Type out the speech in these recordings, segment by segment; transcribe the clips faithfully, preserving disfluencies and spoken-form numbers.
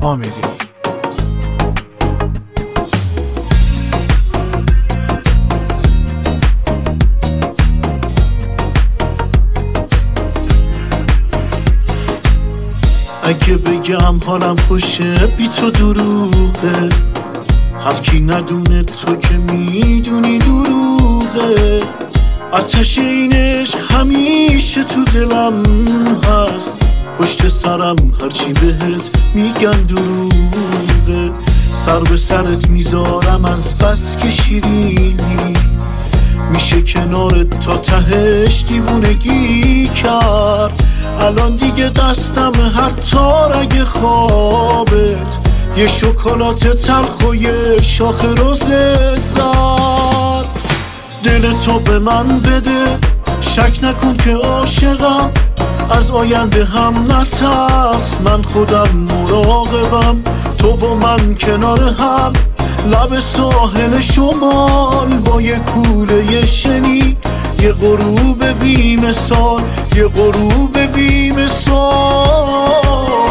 آمری. اگه بگم حالم خوشه بی تو دروغه، هر کی ندونه تو که میدونی دروغه. آتش این عشق همیشه تو دلم هست، پشت سرم هرچی بهت میگن دروغه. سر به سرت میذارم از بس که شیرینی، میشه کنارت تا تهش دیوونگی کرد. الان دیگه دستم حتی اگه خوابت یه شکلات تلخ و یه شاخ روزه زد. دل تو به من بده، شک نکن که عاشقم، از آینده هم نترس، من خودم مراقبم. تو و من کنار هم، لب ساحل شمال با یه کوله شنی، یه غروب بی مثال، یه غروب بی مثال.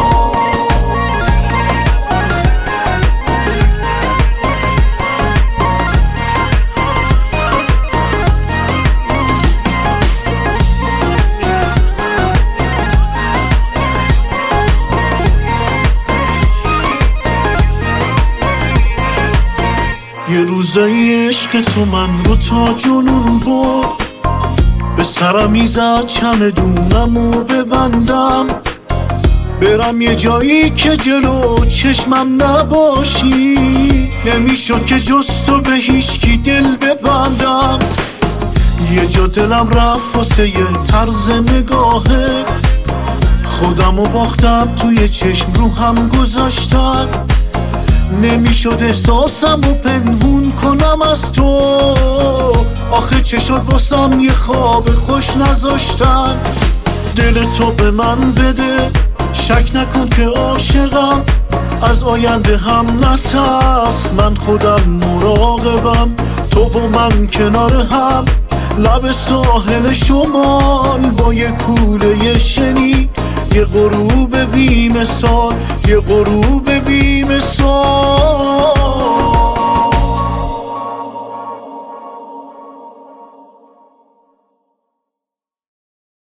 یه روزای عشق تو من رو تا جنون برد، به سرم ایزد چمدونمو ببندم، برم یه جایی که جلو چشمم نباشی. نمیشد که جز تو به هیچکی دل ببندم. یه جا دلم رفت واسه یه طرز نگاهت، خودمو باختم توی چشم رو هم گذاشتم. نمیشد احساسمو پنهون کنم از تو، آخه چه شد واسم یه خواب خوش نذاشتن. دل تو به من بده، شک نکن که عاشقم، از آینده هم نترس، من خودم مراقبم. تو و من کنار هم، لب ساحل شمال با یه کوله شنی، یه غروب بی مثال، یه غروب بی مثال.